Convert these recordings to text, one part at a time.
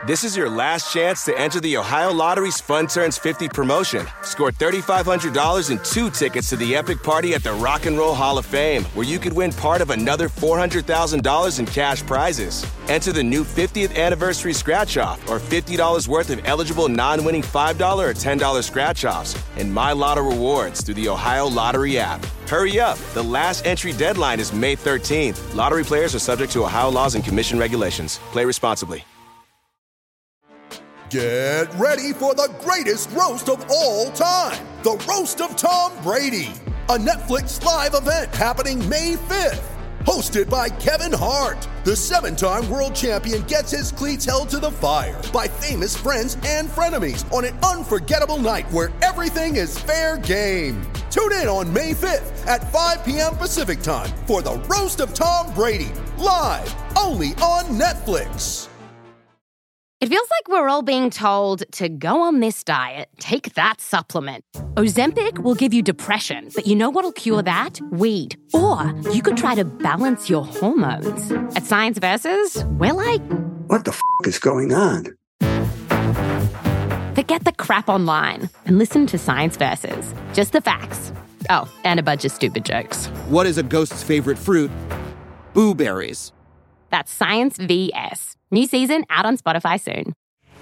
This is your last chance to enter the Ohio Lottery's Fun Turns 50 promotion. Score $3,500 and 2 tickets to the epic party at the Rock and Roll Hall of Fame, where you could win part of another $400,000 in cash prizes. Enter the new 50th anniversary scratch-off or $50 worth of eligible non-winning $5 or $10 scratch-offs and My Lotto rewards through the Ohio Lottery app. Hurry up. The last entry deadline is May 13th. Lottery players are subject to Ohio laws and commission regulations. Play responsibly. Get ready for the greatest roast of all time, the Roast of Tom Brady, a Netflix live event happening May 5th. Hosted by Kevin Hart, the 7-time world champion gets his cleats held to the fire by famous friends and frenemies on an unforgettable night where everything is fair game. Tune in on May 5th at 5 p.m. Pacific time for the Roast of Tom Brady, live only on Netflix. It feels like we're all being told to go on this diet, take that supplement. Ozempic will give you depression, but you know what'll cure that? Weed. Or you could try to balance your hormones. At Science Versus, we're like... What the is going on? Forget the crap online and listen to Science Versus. Just the facts. Oh, and a bunch of stupid jokes. What is a ghost's favorite fruit? Blueberries. That's Science VS. New season out on Spotify soon.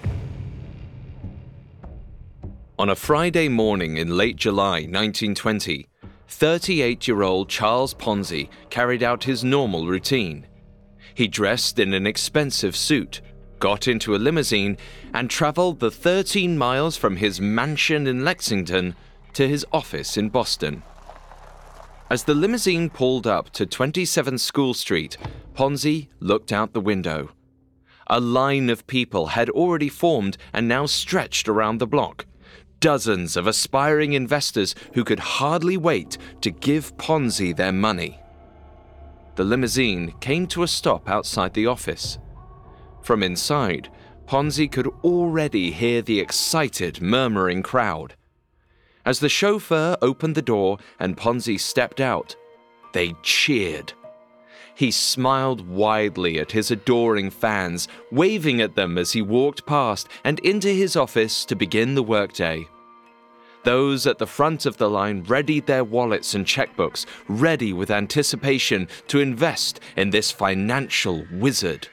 On a Friday morning in late July 1920, 38-year-old Charles Ponzi carried out his normal routine. He dressed in an expensive suit, got into a limousine, and traveled the 13 miles from his mansion in Lexington to his office in Boston. As the limousine pulled up to 27 School Street, Ponzi looked out the window. A line of people had already formed and now stretched around the block. Dozens of aspiring investors who could hardly wait to give Ponzi their money. The limousine came to a stop outside the office. From inside, Ponzi could already hear the excited, murmuring crowd. As the chauffeur opened the door and Ponzi stepped out, they cheered. He smiled widely at his adoring fans, waving at them as he walked past and into his office to begin the workday. Those at the front of the line readied their wallets and checkbooks, ready with anticipation to invest in this financial wizard.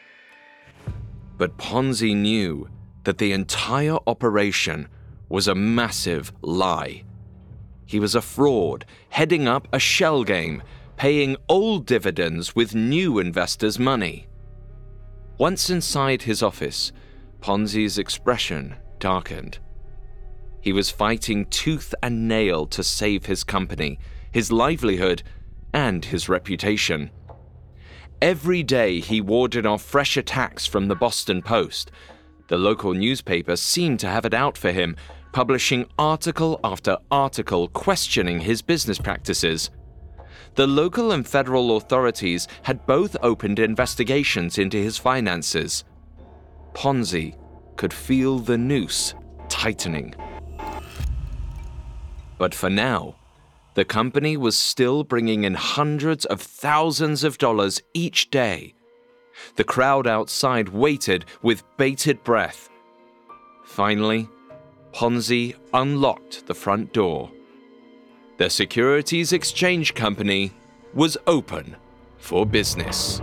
But Ponzi knew that the entire operation was a massive lie. He was a fraud, heading up a shell game, paying old dividends with new investors' money. Once inside his office, Ponzi's expression darkened. He was fighting tooth and nail to save his company, his livelihood, and his reputation. Every day he warded off fresh attacks from the Boston Post. The local newspaper seemed to have it out for him, publishing article after article questioning his business practices. The local and federal authorities had both opened investigations into his finances. Ponzi could feel the noose tightening. But for now, the company was still bringing in hundreds of thousands of dollars each day. The crowd outside waited with bated breath. Finally, Ponzi unlocked the front door. The Securities Exchange Company was open for business.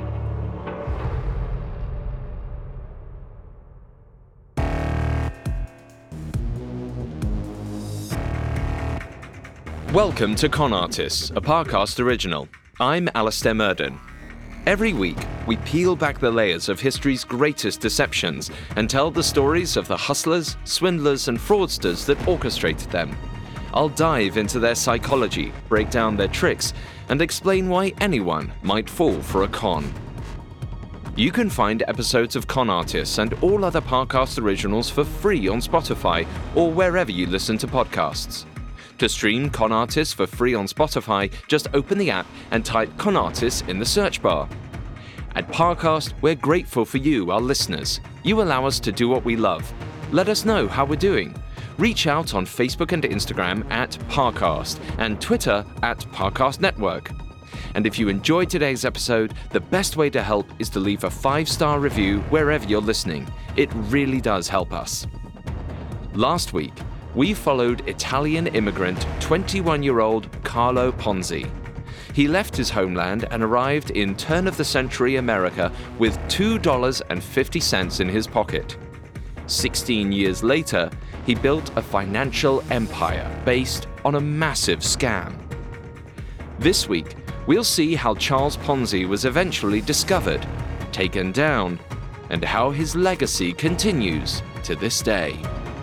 Welcome to Con Artists, a Parcast original. I'm Alastair Murden. Every week, we peel back the layers of history's greatest deceptions and tell the stories of the hustlers, swindlers, and fraudsters that orchestrated them. I'll dive into their psychology, break down their tricks, and explain why anyone might fall for a con. You can find episodes of Con Artists and all other Parcast originals for free on Spotify or wherever you listen to podcasts. To stream Con Artists for free on Spotify, just open the app and type Con Artists in the search bar. At Parcast, we're grateful for you, our listeners. You allow us to do what we love. Let us know how we're doing. Reach out on Facebook and Instagram at Parcast and Twitter at Parcast Network. And if you enjoyed today's episode, the best way to help is to leave a 5-star review wherever you're listening. It really does help us. Last week, we followed Italian immigrant 21-year-old Carlo Ponzi. He left his homeland and arrived in turn-of-the-century America with $2.50 in his pocket. 16 years later, he built a financial empire based on a massive scam. This week, we'll see how Charles Ponzi was eventually discovered, taken down, and how his legacy continues to this day.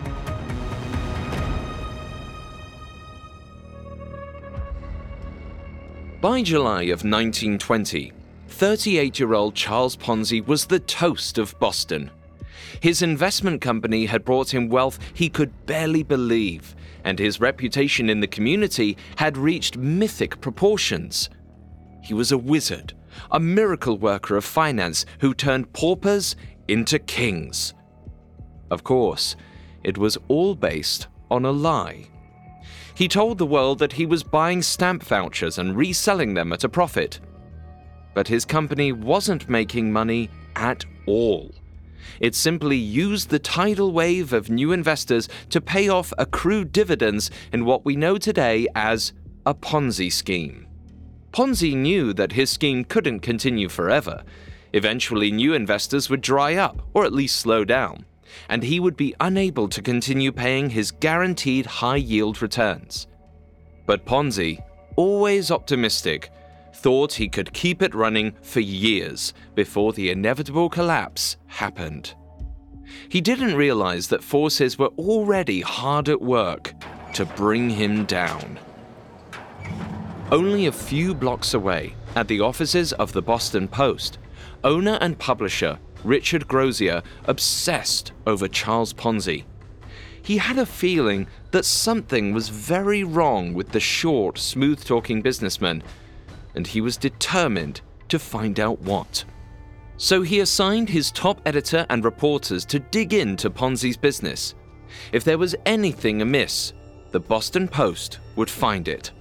By July of 1920, 38-year-old Charles Ponzi was the toast of Boston. His investment company had brought him wealth he could barely believe, and his reputation in the community had reached mythic proportions. He was a wizard, a miracle worker of finance who turned paupers into kings. Of course, it was all based on a lie. He told the world that he was buying stamp vouchers and reselling them at a profit. But his company wasn't making money at all. It simply used the tidal wave of new investors to pay off accrued dividends in what we know today as a Ponzi scheme. Ponzi knew that his scheme couldn't continue forever. Eventually, new investors would dry up, or at least slow down, and he would be unable to continue paying his guaranteed high-yield returns. But Ponzi, always optimistic, thought he could keep it running for years before the inevitable collapse happened. He didn't realize that forces were already hard at work to bring him down. Only a few blocks away, at the offices of the Boston Post, owner and publisher Richard Grozier obsessed over Charles Ponzi. He had a feeling that something was very wrong with the short, smooth-talking businessman, and he was determined to find out what. So he assigned his top editor and reporters to dig into Ponzi's business. If there was anything amiss, the Boston Post would find it.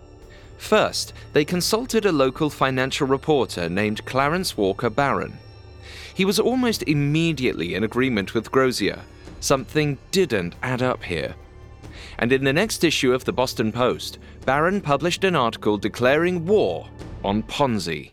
First, they consulted a local financial reporter named Clarence Walker Barron. He was almost immediately in agreement with Grozier. Something didn't add up here. And in the next issue of the Boston Post, Barron published an article declaring war on Ponzi.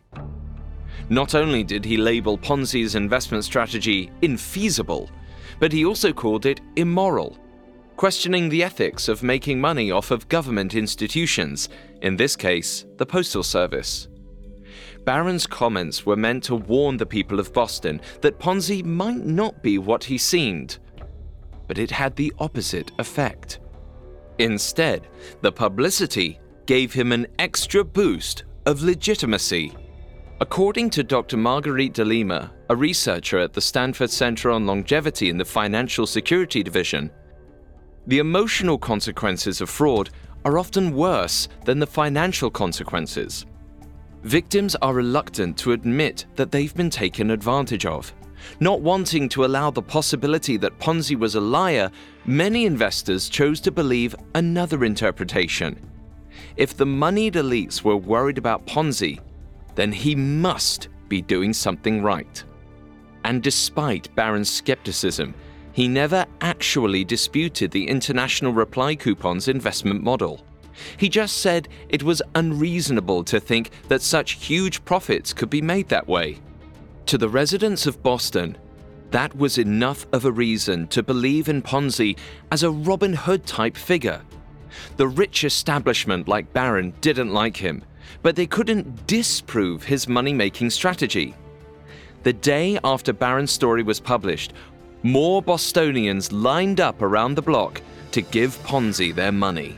Not only did he label Ponzi's investment strategy infeasible, but he also called it immoral, questioning the ethics of making money off of government institutions, in this case, the Postal Service. Barron's comments were meant to warn the people of Boston that Ponzi might not be what he seemed, but it had the opposite effect. Instead, the publicity gave him an extra boost of legitimacy. According to Dr. Marguerite de Lima, a researcher at the Stanford Center on Longevity in the Financial Security Division, the emotional consequences of fraud are often worse than the financial consequences. Victims are reluctant to admit that they've been taken advantage of. Not wanting to allow the possibility that Ponzi was a liar, many investors chose to believe another interpretation. If the moneyed elites were worried about Ponzi, then he must be doing something right. And despite Barron's skepticism, he never actually disputed the International Reply Coupon's investment model. He just said it was unreasonable to think that such huge profits could be made that way. To the residents of Boston, that was enough of a reason to believe in Ponzi as a Robin Hood-type figure. The rich establishment like Barron didn't like him, but they couldn't disprove his money-making strategy. The day after Barron's story was published, more Bostonians lined up around the block to give Ponzi their money.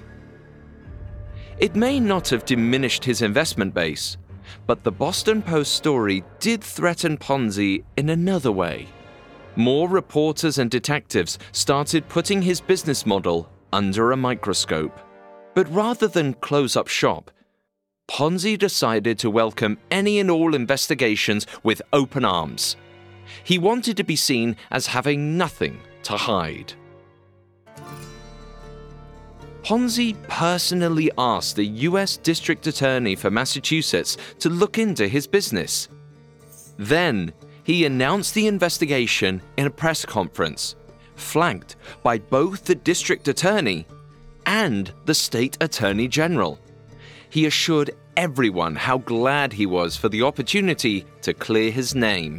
It may not have diminished his investment base, but the Boston Post story did threaten Ponzi in another way. More reporters and detectives started putting his business model under a microscope. But rather than close up shop, Ponzi decided to welcome any and all investigations with open arms. He wanted to be seen as having nothing to hide. Ponzi personally asked the U.S. District Attorney for Massachusetts to look into his business. Then, he announced the investigation in a press conference, flanked by both the District Attorney and the State Attorney General. He assured everyone how glad he was for the opportunity to clear his name.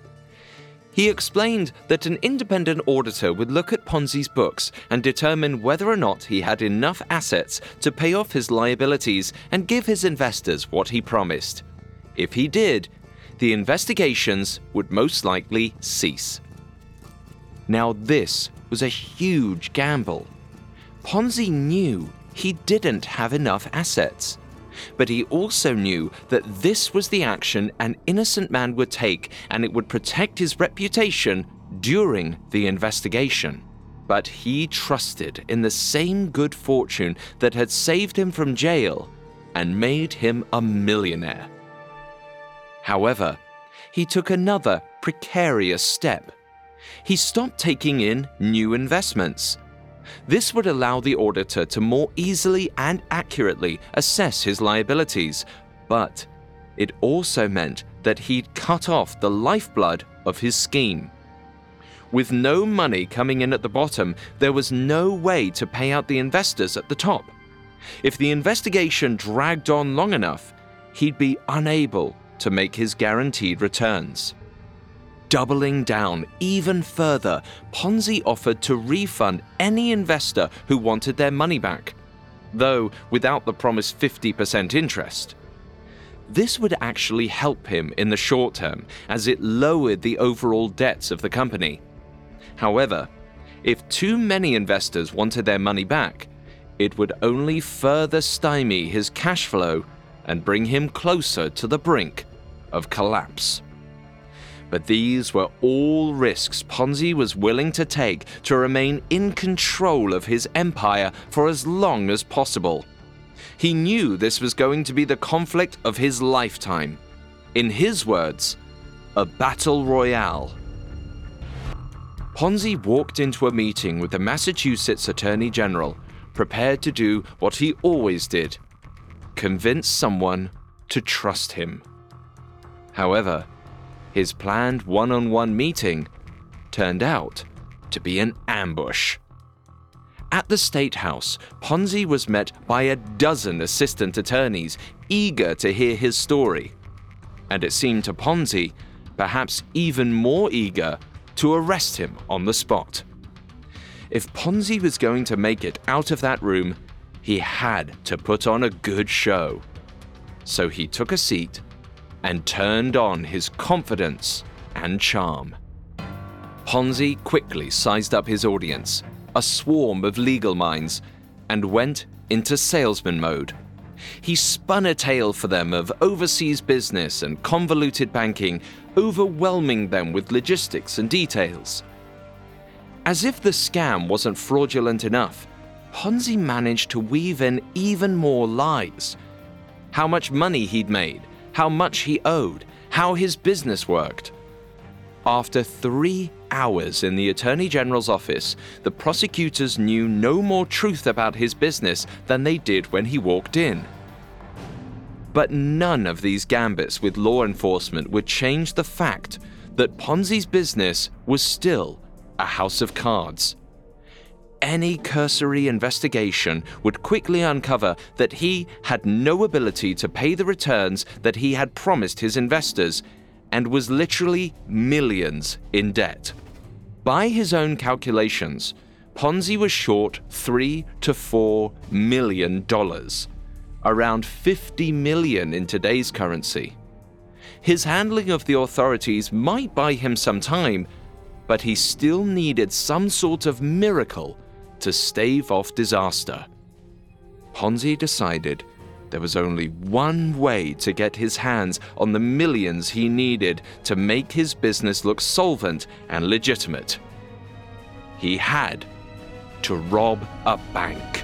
He explained that an independent auditor would look at Ponzi's books and determine whether or not he had enough assets to pay off his liabilities and give his investors what he promised. If he did, the investigations would most likely cease. Now, this was a huge gamble. Ponzi knew he didn't have enough assets. But he also knew that this was the action an innocent man would take, and it would protect his reputation during the investigation. But he trusted in the same good fortune that had saved him from jail and made him a millionaire. However, he took another precarious step. He stopped taking in new investments. This would allow the auditor to more easily and accurately assess his liabilities, but it also meant that he'd cut off the lifeblood of his scheme. With no money coming in at the bottom, there was no way to pay out the investors at the top. If the investigation dragged on long enough, he'd be unable to make his guaranteed returns. Doubling down even further, Ponzi offered to refund any investor who wanted their money back, though without the promised 50% interest. This would actually help him in the short term, as it lowered the overall debts of the company. However, if too many investors wanted their money back, it would only further stymie his cash flow and bring him closer to the brink of collapse. But these were all risks Ponzi was willing to take to remain in control of his empire for as long as possible. He knew this was going to be the conflict of his lifetime. In his words, a battle royale. Ponzi walked into a meeting with the Massachusetts Attorney General, prepared to do what he always did: convince someone to trust him. However, his planned one-on-one meeting turned out to be an ambush. At the State House, Ponzi was met by a dozen assistant attorneys eager to hear his story. And it seemed to Ponzi, perhaps even more eager, to arrest him on the spot. If Ponzi was going to make it out of that room, he had to put on a good show. So he took a seat and turned on his confidence and charm. Ponzi quickly sized up his audience, a swarm of legal minds, and went into salesman mode. He spun a tale for them of overseas business and convoluted banking, overwhelming them with logistics and details. As if the scam wasn't fraudulent enough, Ponzi managed to weave in even more lies. How much money he'd made, how much he owed, how his business worked. After 3 hours in the Attorney General's office, the prosecutors knew no more truth about his business than they did when he walked in. But none of these gambits with law enforcement would change the fact that Ponzi's business was still a house of cards. Any cursory investigation would quickly uncover that he had no ability to pay the returns that he had promised his investors, and was literally millions in debt. By his own calculations, Ponzi was short $3 to $4 million, around $50 million in today's currency. His handling of the authorities might buy him some time, but he still needed some sort of miracle to stave off disaster. Ponzi decided there was only one way to get his hands on the millions he needed to make his business look solvent and legitimate. He had to rob a bank.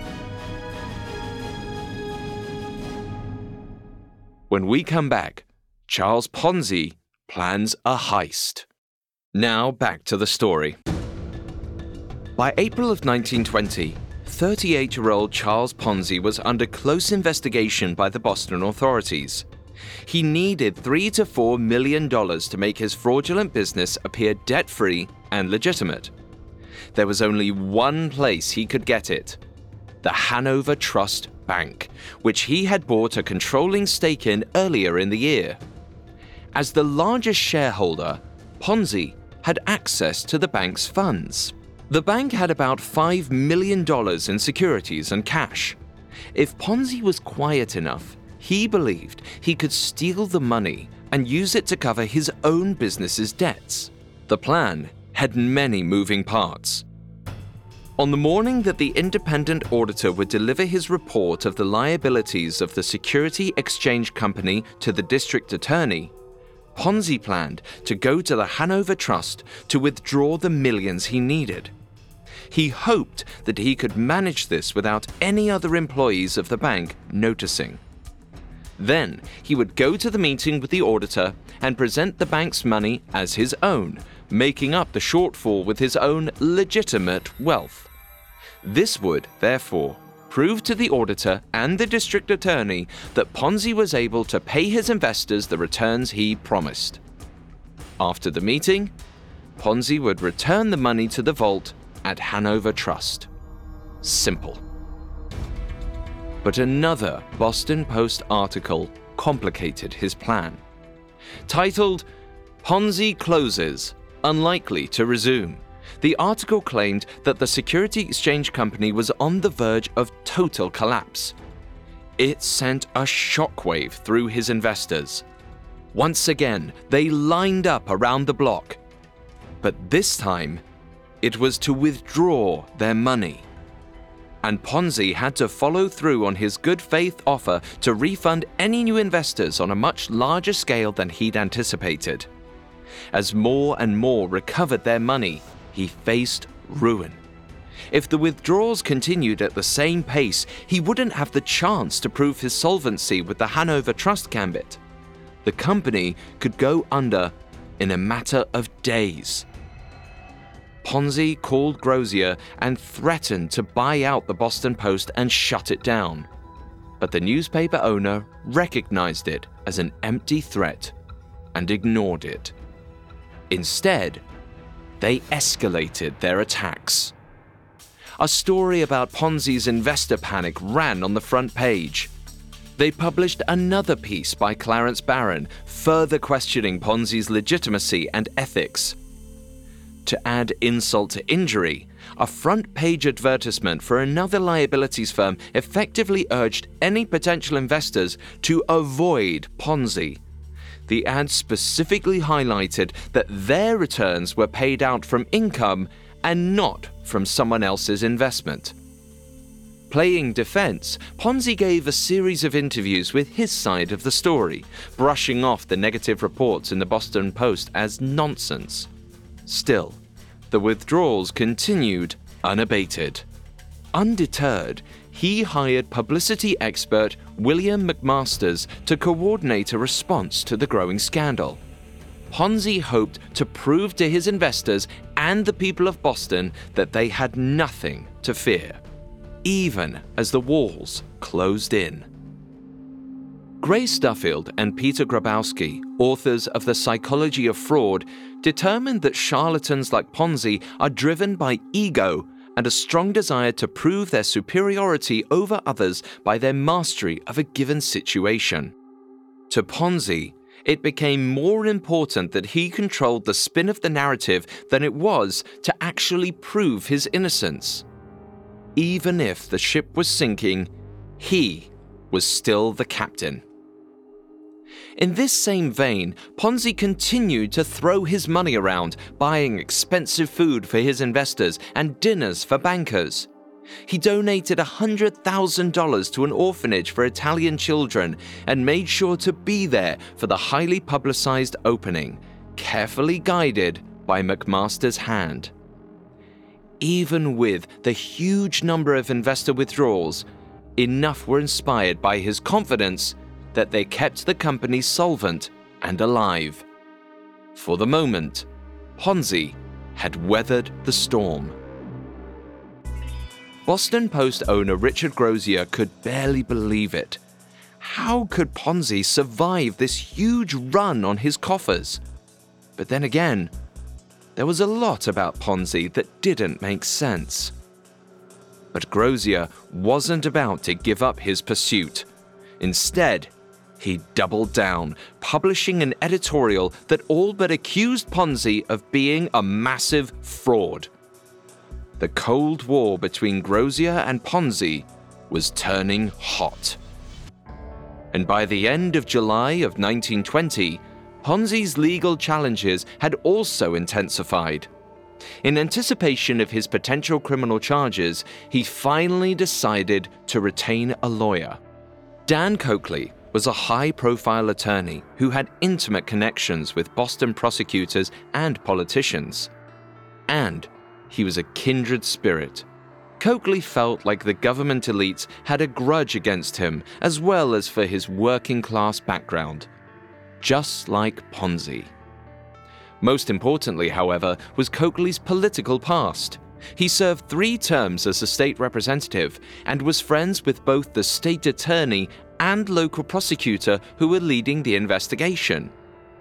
When we come back, Charles Ponzi plans a heist. Now back to the story. By April of 1920, 38-year-old Charles Ponzi was under close investigation by the Boston authorities. He needed $3 to $4 million to make his fraudulent business appear debt-free and legitimate. There was only one place he could get it: the Hanover Trust Bank, which he had bought a controlling stake in earlier in the year. As the largest shareholder, Ponzi had access to the bank's funds. The bank had about $5 million in securities and cash. If Ponzi was quiet enough, he believed he could steal the money and use it to cover his own business's debts. The plan had many moving parts. On the morning that the independent auditor would deliver his report of the liabilities of the Security Exchange Company to the district attorney, Ponzi planned to go to the Hanover Trust to withdraw the millions he needed. He hoped that he could manage this without any other employees of the bank noticing. Then he would go to the meeting with the auditor and present the bank's money as his own, making up the shortfall with his own legitimate wealth. This would, therefore, prove to the auditor and the district attorney that Ponzi was able to pay his investors the returns he promised. After the meeting, Ponzi would return the money to the vault at Hanover Trust. Simple. But another Boston Post article complicated his plan. Titled, "Ponzi Closes, Unlikely to Resume," the article claimed that the Security Exchange Company was on the verge of total collapse. It sent a shockwave through his investors. Once again, they lined up around the block. But this time, it was to withdraw their money. And Ponzi had to follow through on his good faith offer to refund any new investors on a much larger scale than he'd anticipated. As more and more recovered their money, he faced ruin. If the withdrawals continued at the same pace, he wouldn't have the chance to prove his solvency with the Hanover Trust gambit. The company could go under in a matter of days. Ponzi called Grozier and threatened to buy out the Boston Post and shut it down. But the newspaper owner recognized it as an empty threat and ignored it. Instead, they escalated their attacks. A story about Ponzi's investor panic ran on the front page. They published another piece by Clarence Barron, further questioning Ponzi's legitimacy and ethics. To add insult to injury, a front-page advertisement for another liabilities firm effectively urged any potential investors to avoid Ponzi. The ad specifically highlighted that their returns were paid out from income and not from someone else's investment. Playing defense, Ponzi gave a series of interviews with his side of the story, brushing off the negative reports in the Boston Post as nonsense. Still, the withdrawals continued unabated. Undeterred, he hired publicity expert William McMasters to coordinate a response to the growing scandal. Ponzi hoped to prove to his investors and the people of Boston that they had nothing to fear, even as the walls closed in. Gray Stuffield and Peter Grabowski, authors of The Psychology of Fraud, determined that charlatans like Ponzi are driven by ego and a strong desire to prove their superiority over others by their mastery of a given situation. To Ponzi, it became more important that he controlled the spin of the narrative than it was to actually prove his innocence. Even if the ship was sinking, he was still the captain. In this same vein, Ponzi continued to throw his money around, buying expensive food for his investors and dinners for bankers. He donated $100,000 to an orphanage for Italian children and made sure to be there for the highly publicized opening, carefully guided by McMaster's hand. Even with the huge number of investor withdrawals, enough were inspired by his confidence that they kept the company solvent and alive. For the moment, Ponzi had weathered the storm. Boston Post owner Richard Grozier could barely believe it. How could Ponzi survive this huge run on his coffers? But then again, there was a lot about Ponzi that didn't make sense. But Grozier wasn't about to give up his pursuit. Instead, he doubled down, publishing an editorial that all but accused Ponzi of being a massive fraud. The Cold War between Grozier and Ponzi was turning hot. And by the end of July of 1920, Ponzi's legal challenges had also intensified. In anticipation of his potential criminal charges, he finally decided to retain a lawyer. Dan Coakley was a high-profile attorney who had intimate connections with Boston prosecutors and politicians. And he was a kindred spirit. Coakley felt like the government elites had a grudge against him, as well as for his working-class background. Just like Ponzi. Most importantly, however, was Coakley's political past. He served 3 terms as a state representative and was friends with both the state attorney and local prosecutor who were leading the investigation.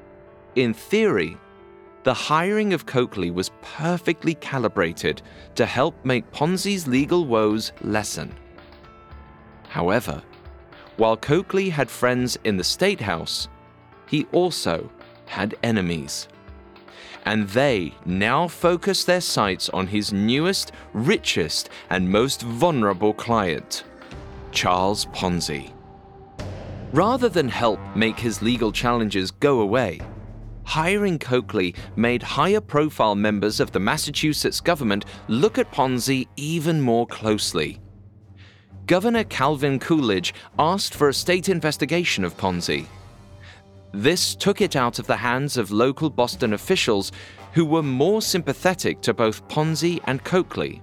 In theory, the hiring of Coakley was perfectly calibrated to help make Ponzi's legal woes lessen. However, while Coakley had friends in the State House, he also had enemies. And they now focused their sights on his newest, richest, and most vulnerable client, Charles Ponzi. Rather than help make his legal challenges go away, hiring Coakley made higher-profile members of the Massachusetts government look at Ponzi even more closely. Governor Calvin Coolidge asked for a state investigation of Ponzi. This took it out of the hands of local Boston officials who were more sympathetic to both Ponzi and Coakley.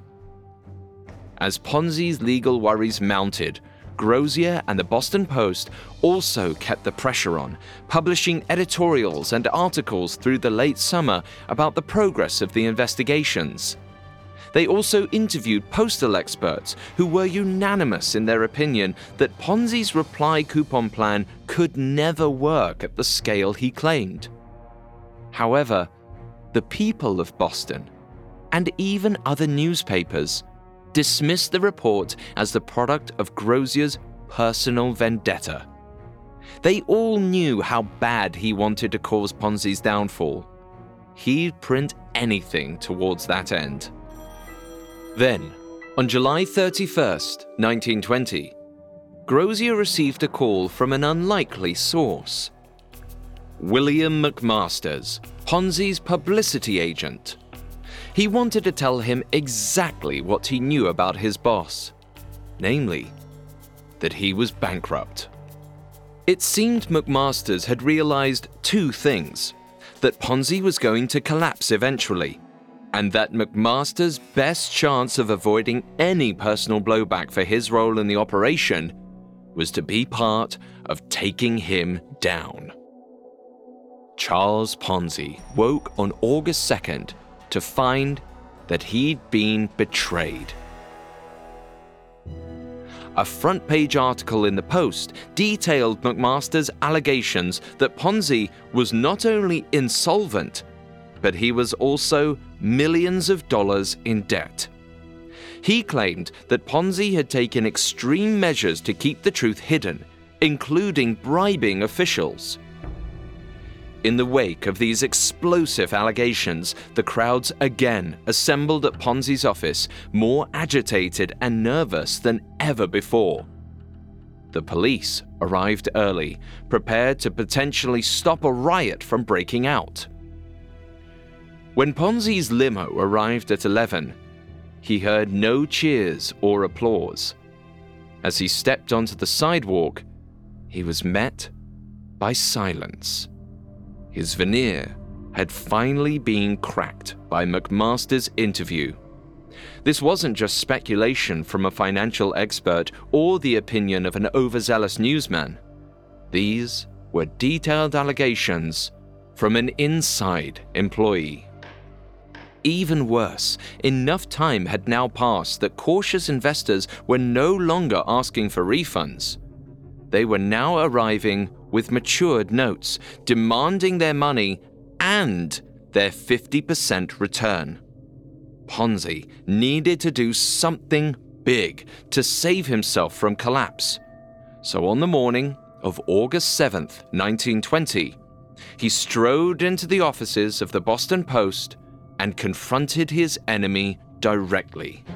As Ponzi's legal worries mounted, Grozier and the Boston Post also kept the pressure on, publishing editorials and articles through the late summer about the progress of the investigations. They also interviewed postal experts who were unanimous in their opinion that Ponzi's reply coupon plan could never work at the scale he claimed. However, the people of Boston, and even other newspapers, dismissed the report as the product of Grozier's personal vendetta. They all knew how bad he wanted to cause Ponzi's downfall. He'd print anything towards that end. Then, on July 31st, 1920, Grozier received a call from an unlikely source. William McMasters, Ponzi's publicity agent. He wanted to tell him exactly what he knew about his boss, namely, that he was bankrupt. It seemed McMasters had realized 2 things: that Ponzi was going to collapse eventually, and that McMasters' best chance of avoiding any personal blowback for his role in the operation was to be part of taking him down. Charles Ponzi woke on August 2nd to find that he'd been betrayed. A front-page article in the Post detailed McMasters' allegations that Ponzi was not only insolvent, but he was also millions of dollars in debt. He claimed that Ponzi had taken extreme measures to keep the truth hidden, including bribing officials. In the wake of these explosive allegations, the crowds again assembled at Ponzi's office, more agitated and nervous than ever before. The police arrived early, prepared to potentially stop a riot from breaking out. When Ponzi's limo arrived at 11, he heard no cheers or applause. As he stepped onto the sidewalk, he was met by silence. His veneer had finally been cracked by McMasters' interview. This wasn't just speculation from a financial expert or the opinion of an overzealous newsman. These were detailed allegations from an inside employee. even worse, enough time had now passed that cautious investors were no longer asking for refunds. They were now arriving with matured notes, demanding their money and their 50% return. Ponzi needed to do something big to save himself from collapse. So on the morning of August 7th, 1920, he strode into the offices of the Boston Post and confronted his enemy directly.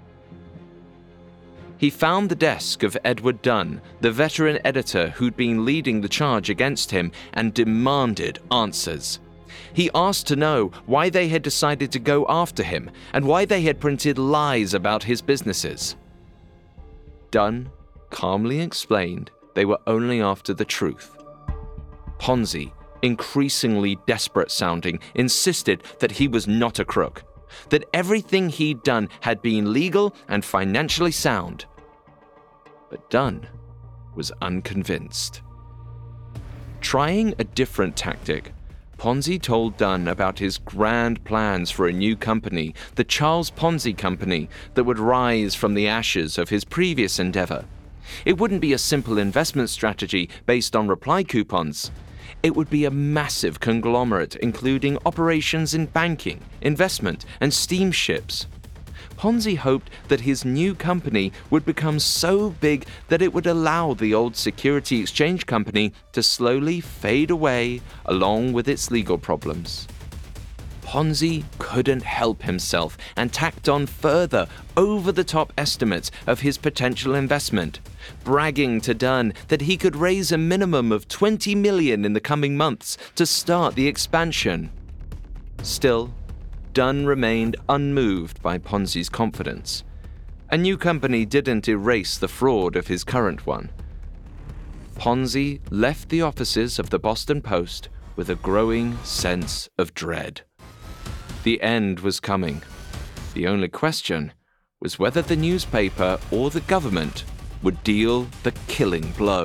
He found the desk of Edward Dunn, the veteran editor who'd been leading the charge against him, and demanded answers. He asked to know why they had decided to go after him and why they had printed lies about his businesses. Dunn calmly explained they were only after the truth. Ponzi, increasingly desperate sounding, insisted that he was not a crook, that everything he'd done had been legal and financially sound. But Dunn was unconvinced. Trying a different tactic, Ponzi told Dunn about his grand plans for a new company, the Charles Ponzi Company, that would rise from the ashes of his previous endeavor. It wouldn't be a simple investment strategy based on reply coupons. It would be a massive conglomerate including operations in banking, investment, and steamships. Ponzi hoped that his new company would become so big that it would allow the old security exchange company to slowly fade away along with its legal problems. Ponzi couldn't help himself and tacked on further over-the-top estimates of his potential investment, bragging to Dunn that he could raise a minimum of $20 million in the coming months to start the expansion. Still, Dunn remained unmoved by Ponzi's confidence. A new company didn't erase the fraud of his current one. Ponzi left the offices of the Boston Post with a growing sense of dread. The end was coming. The only question was whether the newspaper or the government would deal the killing blow.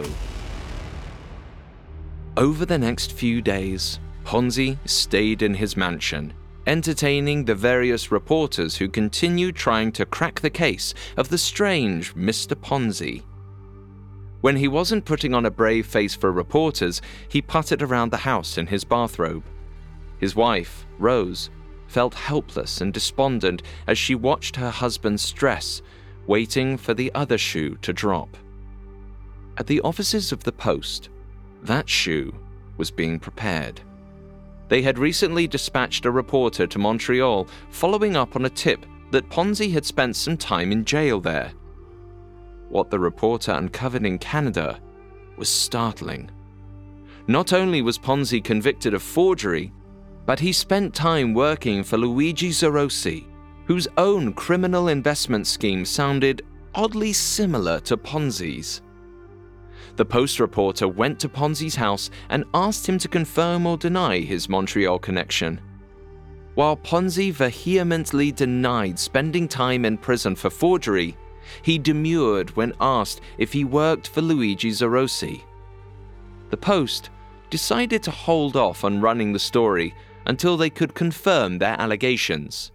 Over the next few days, Ponzi stayed in his mansion, entertaining the various reporters who continued trying to crack the case of the strange Mr. Ponzi. When he wasn't putting on a brave face for reporters, he puttered around the house in his bathrobe. His wife, Rose, felt helpless and despondent as she watched her husband stress, waiting for the other shoe to drop. At the offices of the Post, that shoe was being prepared. They had recently dispatched a reporter to Montreal following up on a tip that Ponzi had spent some time in jail there. What the reporter uncovered in Canada was startling. Not only was Ponzi convicted of forgery, but he spent time working for Luigi Zarossi, whose own criminal investment scheme sounded oddly similar to Ponzi's. The Post reporter went to Ponzi's house and asked him to confirm or deny his Montreal connection. While Ponzi vehemently denied spending time in prison for forgery, he demurred when asked if he worked for Luigi Zarossi. The Post decided to hold off on running the story until they could confirm their allegations.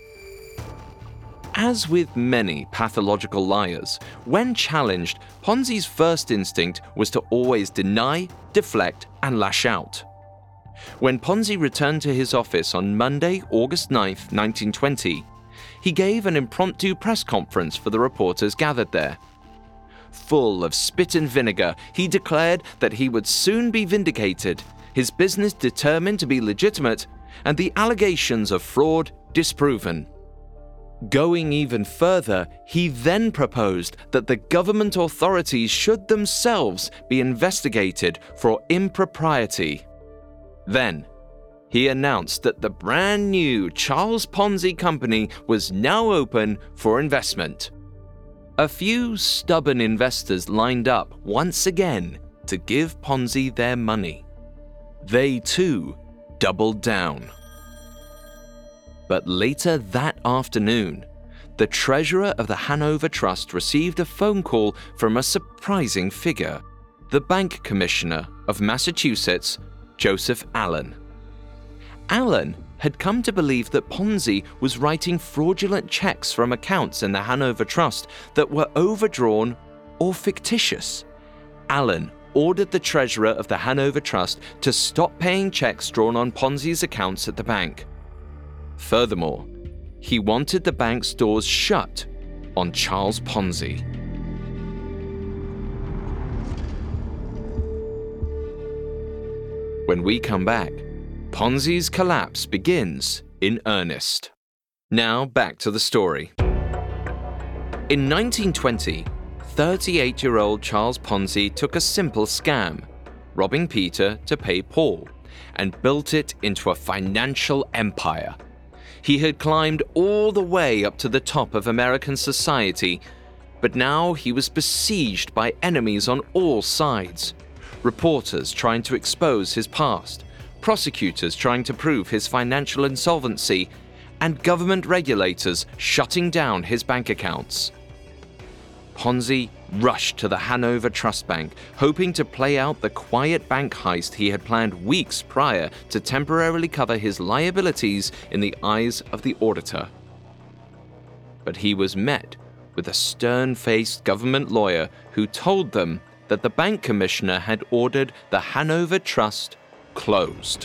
As with many pathological liars, when challenged, Ponzi's first instinct was to always deny, deflect, and lash out. When Ponzi returned to his office on Monday, August 9th, 1920, he gave an impromptu press conference for the reporters gathered there. Full of spit and vinegar, he declared that he would soon be vindicated, his business determined to be legitimate, and the allegations of fraud disproven. Going even further, he then proposed that the government authorities should themselves be investigated for impropriety. Then, he announced that the brand new Charles Ponzi Company was now open for investment. A few stubborn investors lined up once again to give Ponzi their money. They too doubled down. But later that afternoon, the treasurer of the Hanover Trust received a phone call from a surprising figure, the bank commissioner of Massachusetts, Joseph Allen. Allen had come to believe that Ponzi was writing fraudulent checks from accounts in the Hanover Trust that were overdrawn or fictitious. Allen ordered the treasurer of the Hanover Trust to stop paying checks drawn on Ponzi's accounts at the bank. Furthermore, he wanted the bank's doors shut on Charles Ponzi. When we come back, Ponzi's collapse begins in earnest. Now back to the story. In 1920, 38-year-old Charles Ponzi took a simple scam, robbing Peter to pay Paul, and built it into a financial empire. He had climbed all the way up to the top of American society, but now he was besieged by enemies on all sides. Reporters trying to expose his past, prosecutors trying to prove his financial insolvency, and government regulators shutting down his bank accounts. Ponzi rushed to the Hanover Trust Bank, hoping to play out the quiet bank heist he had planned weeks prior to temporarily cover his liabilities in the eyes of the auditor. But he was met with a stern-faced government lawyer who told them that the bank commissioner had ordered the Hanover Trust closed.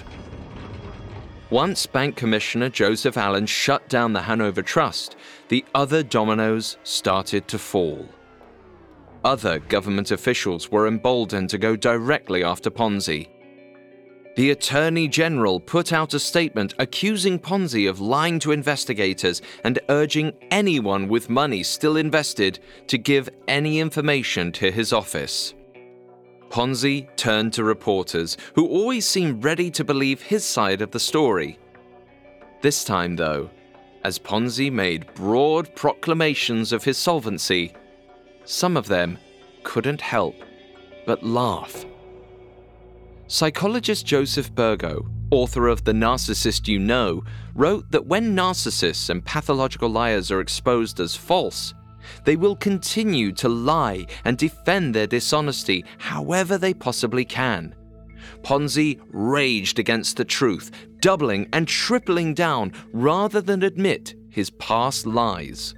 Once Bank Commissioner Joseph Allen shut down the Hanover Trust, the other dominoes started to fall. Other government officials were emboldened to go directly after Ponzi. The Attorney General put out a statement accusing Ponzi of lying to investigators and urging anyone with money still invested to give any information to his office. Ponzi turned to reporters, who always seemed ready to believe his side of the story. This time, though, as Ponzi made broad proclamations of his solvency, some of them couldn't help but laugh. Psychologist Joseph Burgo, author of The Narcissist You Know, wrote that when narcissists and pathological liars are exposed as false, they will continue to lie and defend their dishonesty however they possibly can. Ponzi raged against the truth, doubling and tripling down rather than admit his past lies.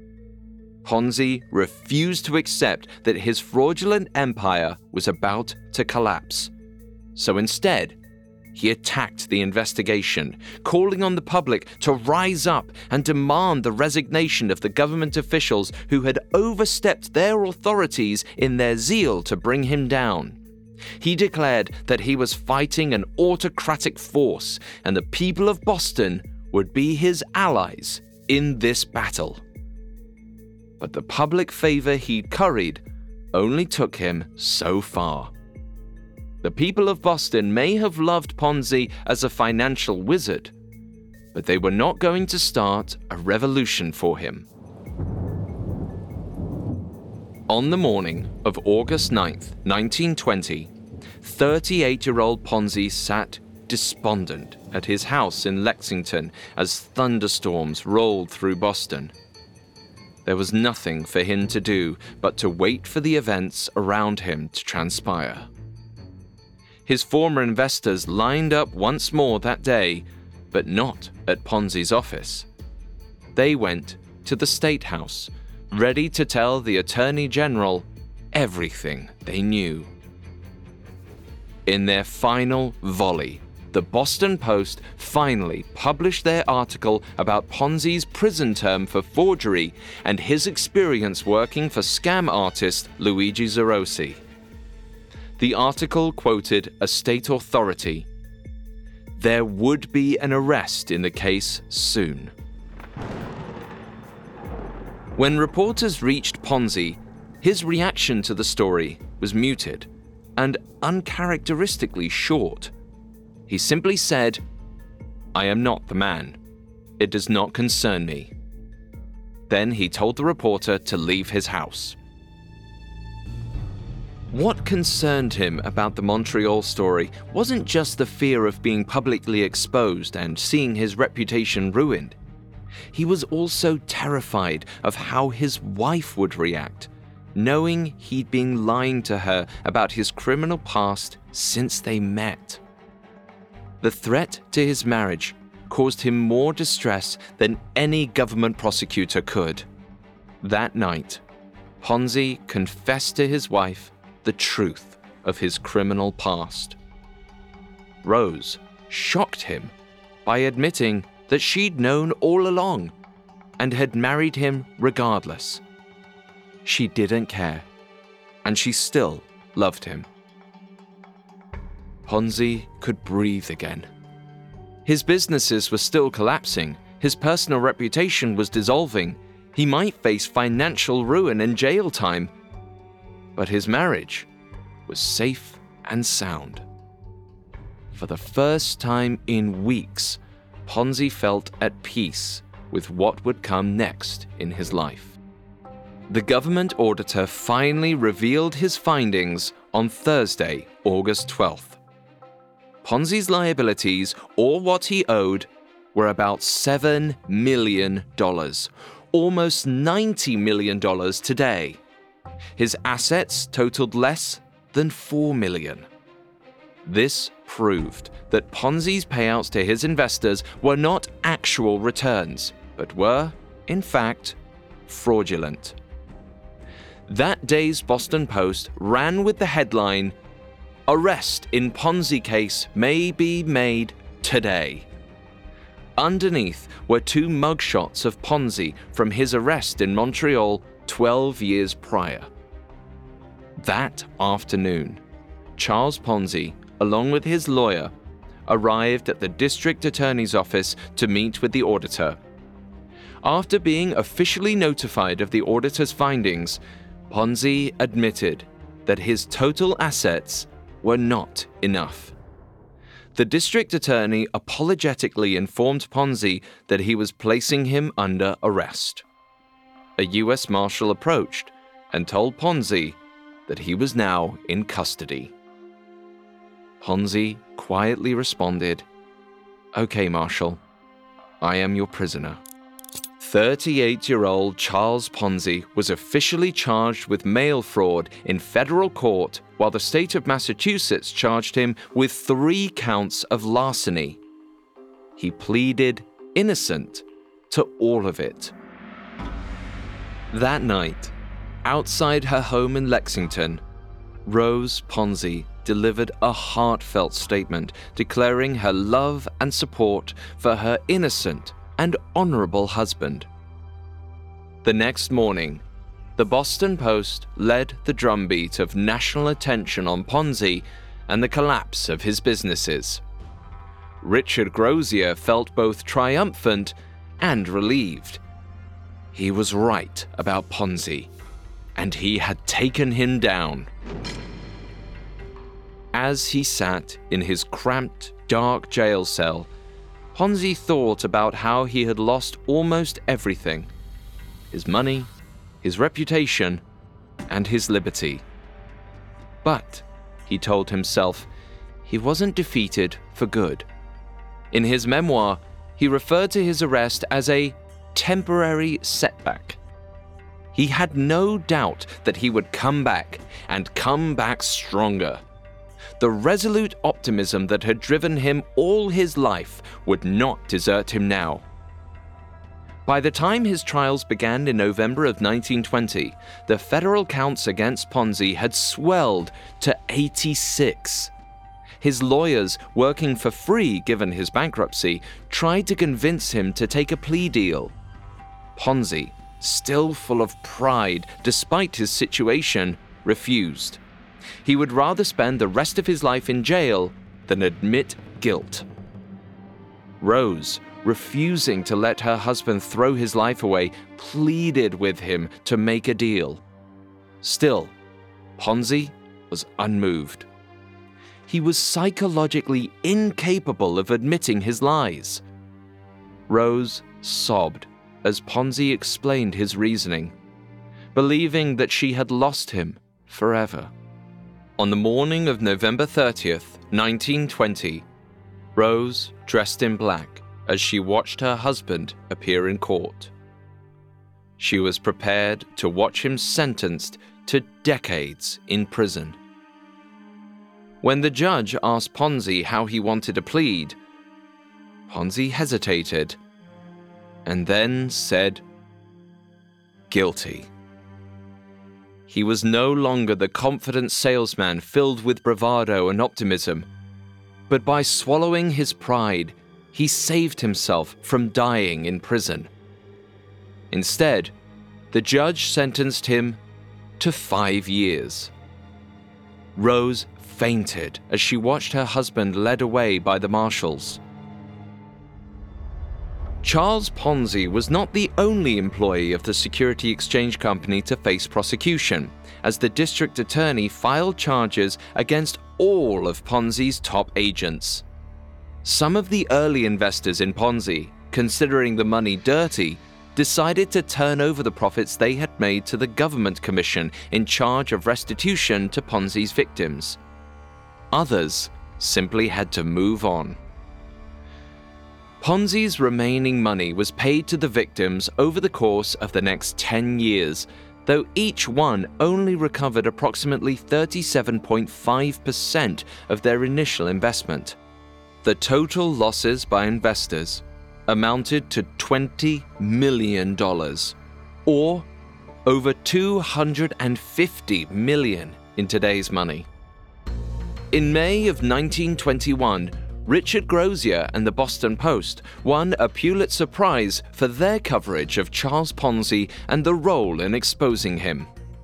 Ponzi refused to accept that his fraudulent empire was about to collapse. So instead, he attacked the investigation, calling on the public to rise up and demand the resignation of the government officials who had overstepped their authorities in their zeal to bring him down. He declared that he was fighting an autocratic force and the people of Boston would be his allies in this battle. But the public favor he'd curried only took him so far. The people of Boston may have loved Ponzi as a financial wizard, but they were not going to start a revolution for him. On the morning of August 9th, 1920, 38-year-old Ponzi sat despondent at his house in Lexington as thunderstorms rolled through Boston. There was nothing for him to do but to wait for the events around him to transpire. His former investors lined up once more that day, but not at Ponzi's office. They went to the State House, ready to tell the Attorney General everything they knew. In their final volley, the Boston Post finally published their article about Ponzi's prison term for forgery and his experience working for scam artist Luigi Zerosi. The article quoted a state authority. There would be an arrest in the case soon. When reporters reached Ponzi, his reaction to the story was muted and uncharacteristically short. He simply said, "I am not the man. It does not concern me." Then he told the reporter to leave his house. What concerned him about the Montreal story wasn't just the fear of being publicly exposed and seeing his reputation ruined. He was also terrified of how his wife would react, knowing he'd been lying to her about his criminal past since they met. The threat to his marriage caused him more distress than any government prosecutor could. That night, Ponzi confessed to his wife the truth of his criminal past. Rose shocked him by admitting that she'd known all along and had married him regardless. She didn't care, and she still loved him. Ponzi could breathe again. His businesses were still collapsing, his personal reputation was dissolving, he might face financial ruin and jail time, but his marriage was safe and sound. For the first time in weeks, Ponzi felt at peace with what would come next in his life. The government auditor finally revealed his findings on Thursday, August 12th. Ponzi's liabilities, or what he owed, were about $7 million, almost $90 million today. His assets totaled less than $4 million. This proved that Ponzi's payouts to his investors were not actual returns, but were, in fact, fraudulent. That day's Boston Post ran with the headline, "Arrest in Ponzi case may be made today." Underneath were two mugshots of Ponzi from his arrest in Montreal 12 years prior. That afternoon, Charles Ponzi, along with his lawyer, arrived at the district attorney's office to meet with the auditor. After being officially notified of the auditor's findings, Ponzi admitted that his total assets were not enough. The district attorney apologetically informed Ponzi that he was placing him under arrest. A U.S. Marshal approached and told Ponzi that he was now in custody. Ponzi quietly responded, "Okay, Marshal, I am your prisoner." 38-year-old Charles Ponzi was officially charged with mail fraud in federal court, while the state of Massachusetts charged him with 3 counts of larceny. He pleaded innocent to all of it. That night, outside her home in Lexington, Rose Ponzi delivered a heartfelt statement declaring her love and support for her innocent and honorable husband. The next morning, the Boston Post led the drumbeat of national attention on Ponzi and the collapse of his businesses. Richard Grozier felt both triumphant and relieved. He was right about Ponzi, and he had taken him down. As he sat in his cramped, dark jail cell, Ponzi thought about how he had lost almost everything: his money, his reputation, and his liberty. But, he told himself, he wasn't defeated for good. In his memoir, he referred to his arrest as a temporary setback. He had no doubt that he would come back, and come back stronger. The resolute optimism that had driven him all his life would not desert him now. By the time his trials began in November of 1920, the federal counts against Ponzi had swelled to 86. His lawyers, working for free given his bankruptcy, tried to convince him to take a plea deal. Ponzi, still full of pride despite his situation, refused. He would rather spend the rest of his life in jail than admit guilt. Rose, refusing to let her husband throw his life away, pleaded with him to make a deal. Still, Ponzi was unmoved. He was psychologically incapable of admitting his lies. Rose sobbed as Ponzi explained his reasoning, believing that she had lost him forever. On the morning of November 30th, 1920, Rose dressed in black as she watched her husband appear in court. She was prepared to watch him sentenced to decades in prison. When the judge asked Ponzi how he wanted to plead, Ponzi hesitated and then said, "Guilty." He was no longer the confident salesman filled with bravado and optimism, but by swallowing his pride, he saved himself from dying in prison. Instead, the judge sentenced him to 5 years. Rose fainted as she watched her husband led away by the marshals. Charles Ponzi was not the only employee of the Security Exchange Company to face prosecution, as the district attorney filed charges against all of Ponzi's top agents. Some of the early investors in Ponzi, considering the money dirty, decided to turn over the profits they had made to the government commission in charge of restitution to Ponzi's victims. Others simply had to move on. Ponzi's remaining money was paid to the victims over the course of the next 10 years, though each one only recovered approximately 37.5% of their initial investment. The total losses by investors amounted to $20 million, or over $250 million in today's money. In May of 1921, Richard Grozier and the Boston Post won a Pulitzer Prize for their coverage of Charles Ponzi and the role in exposing him.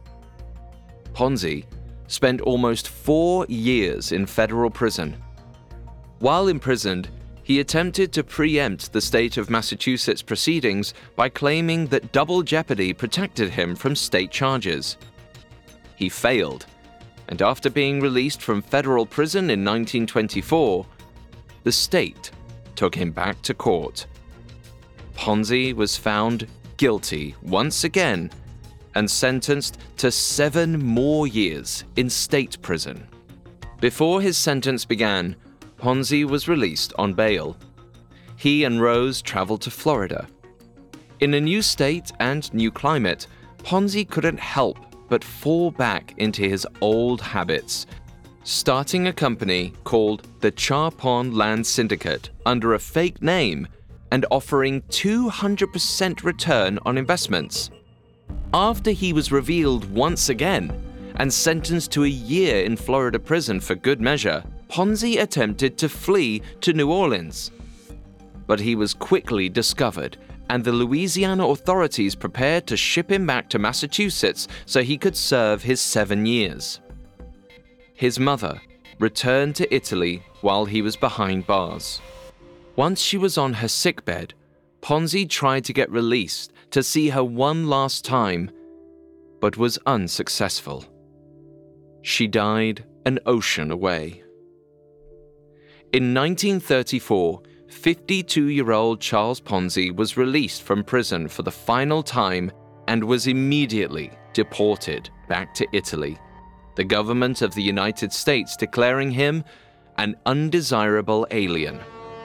Ponzi spent almost 4 years in federal prison. While imprisoned, he attempted to preempt the state of Massachusetts proceedings by claiming that double jeopardy protected him from state charges. He failed, and after being released from federal prison in 1924, the state took him back to court. Ponzi was found guilty once again and sentenced to 7 more years in state prison. Before his sentence began, Ponzi was released on bail. He and Rose traveled to Florida. In a new state and new climate, Ponzi couldn't help but fall back into his old habits, starting a company called the Charpon Land Syndicate under a fake name and offering 200% return on investments. After he was revealed once again and sentenced to a year in Florida prison for good measure, Ponzi attempted to flee to New Orleans. But he was quickly discovered, and the Louisiana authorities prepared to ship him back to Massachusetts so he could serve his 7 years. His mother returned to Italy while he was behind bars. Once she was on her sickbed, Ponzi tried to get released to see her one last time, but was unsuccessful. She died an ocean away. In 1934, 52-year-old Charles Ponzi was released from prison for the final time and was immediately deported back to Italy, the government of the United States declaring him an undesirable alien.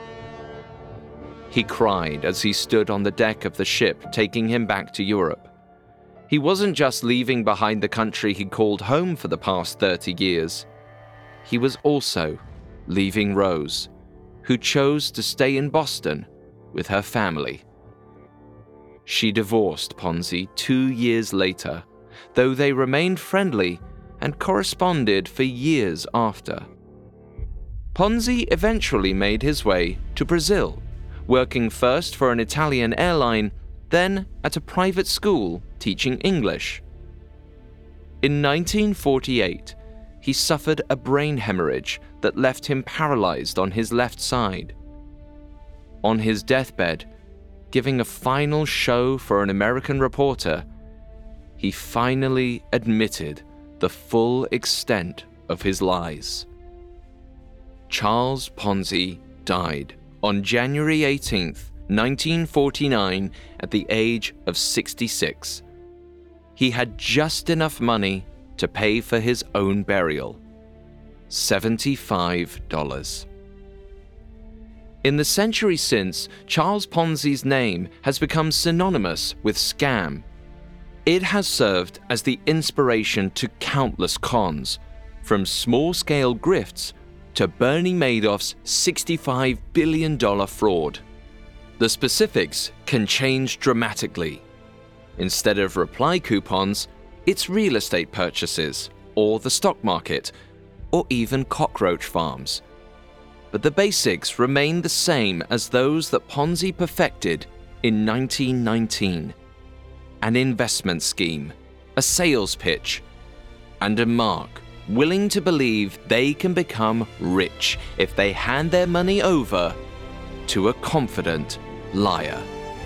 He cried as he stood on the deck of the ship taking him back to Europe. He wasn't just leaving behind the country he called home for the past 30 years. He was also leaving Rose, who chose to stay in Boston with her family. She divorced Ponzi 2 years later, though they remained friendly and corresponded for years after. Ponzi eventually made his way to Brazil, working first for an Italian airline, then at a private school teaching English. In 1948, he suffered a brain hemorrhage that left him paralyzed on his left side. On his deathbed, giving a final show for an American reporter, he finally admitted the full extent of his lies. Charles Ponzi died on January 18, 1949, at the age of 66. He had just enough money to pay for his own burial, $75. In the century since, Charles Ponzi's name has become synonymous with scam. It has served as the inspiration to countless cons, from small-scale grifts to Bernie Madoff's $65 billion fraud. The specifics can change dramatically. Instead of reply coupons, it's real estate purchases, or the stock market, or even cockroach farms. But the basics remain the same as those that Ponzi perfected in 1919. An investment scheme, a sales pitch, and a mark willing to believe they can become rich if they hand their money over to a confident liar.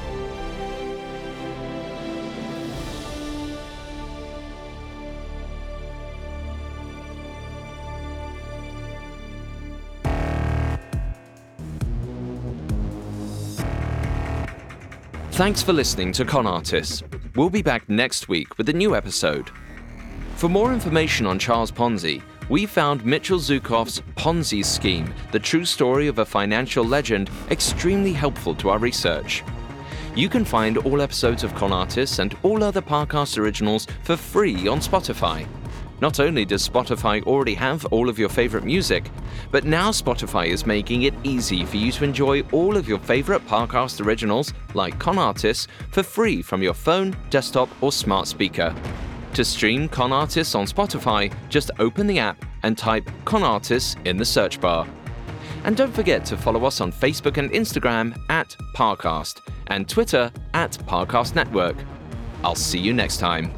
Thanks for listening to Con Artists. We'll be back next week with a new episode. For more information on Charles Ponzi, we found Mitchell Zukof's Ponzi Scheme, the true story of a financial legend, extremely helpful to our research. You can find all episodes of Con Artists and all other Parcast originals for free on Spotify. Not only does Spotify already have all of your favorite music, but now Spotify is making it easy for you to enjoy all of your favorite Parcast originals, like Con Artists, for free from your phone, desktop, or smart speaker. To stream Con Artists on Spotify, just open the app and type Con Artists in the search bar. And don't forget to follow us on Facebook and Instagram at Parcast, and Twitter at Parcast Network. I'll see you next time.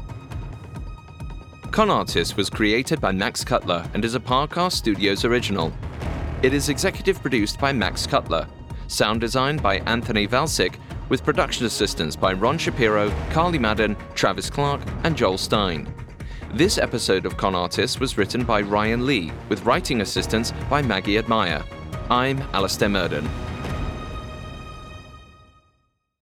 Con Artists was created by Max Cutler and is a Parcast Studios original. It is executive produced by Max Cutler, sound designed by Anthony Valsic, with production assistance by Ron Shapiro, Carly Madden, Travis Clark, and Joel Stein. This episode of Con Artists was written by Ryan Lee, with writing assistance by Maggie Admire. I'm Alistair Murden.